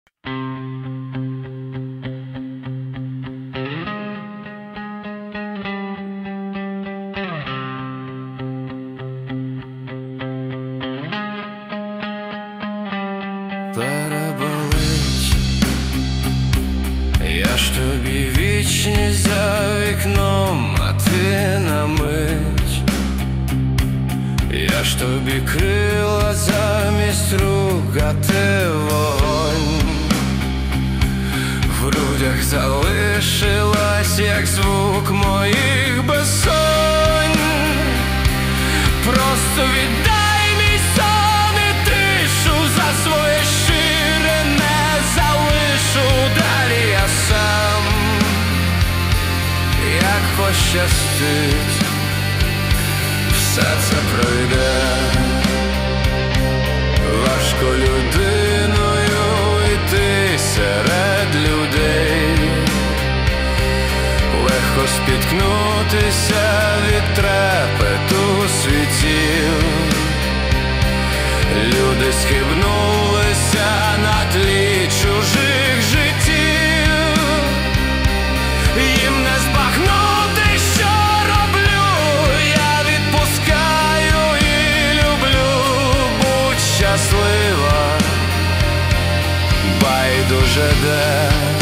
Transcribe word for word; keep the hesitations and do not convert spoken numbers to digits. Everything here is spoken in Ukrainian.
Переболить, я ж тобі вічність за вікном, а ти на мить. Я ж тобі крила замість рук, а ти вогонь. В грудях залишилась, як звук моїх безсонь. Просто віддай мій сон і тишу, за своє щире не залишу. Далі я сам, як пощастить, все це пройде. Важко людиною йти серед людей, легко спіткнутися від трепету світів. Люди схибнулися на тлі чужих життів. Їм не збагнути, що роблю. Я відпускаю і люблю. Будь щаслива, байдуже де.